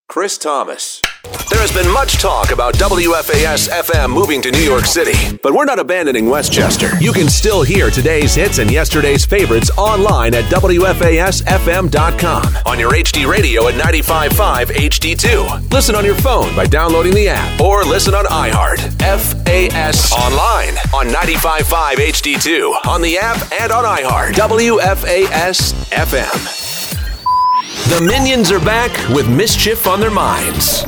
Chris Thomas. There has been much talk about WFAS-FM moving to New York City, but we're not abandoning Westchester. You can still hear today's hits and yesterday's favorites online at WFASFM.com, on your HD radio at 95.5 HD2. Listen on your phone by downloading the app, or listen on iHeart. FAS online on 95.5 HD2, on the app and on iHeart. WFAS-FM. The Minions are back with mischief on their minds.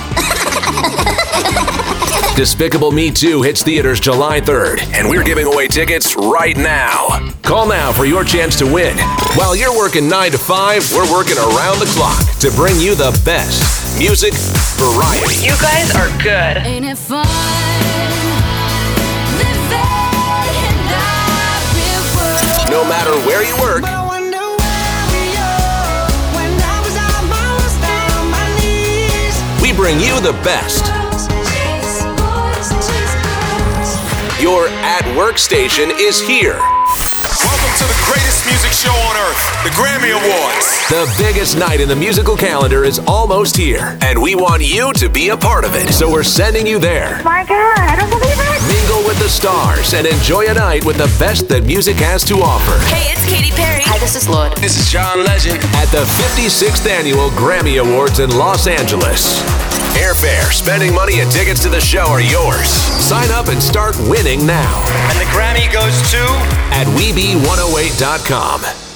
Despicable Me 2 hits theaters July 3rd, and we're giving away tickets right now. Call now for your chance to win. While you're working 9 to 5, we're working around the clock to bring you the best music variety. You guys are good. Ain't it fun? No matter where you work, we bring you the best. Your at-work station is here. Welcome to the greatest music show on earth, the Grammy Awards. The biggest night in the musical calendar is almost here, and we want you to be a part of it. So we're sending you there. My God, I don't believe it. Mingle with the stars and enjoy a night with the best that music has to offer. Hey, it's Katy Perry. Hi, this is Lorde. This is John Legend. At the 56th Annual Grammy Awards in Los Angeles. Airfare, spending money, and tickets to the show are yours. Sign up and start winning now And the Grammy goes to at WeBe108.com.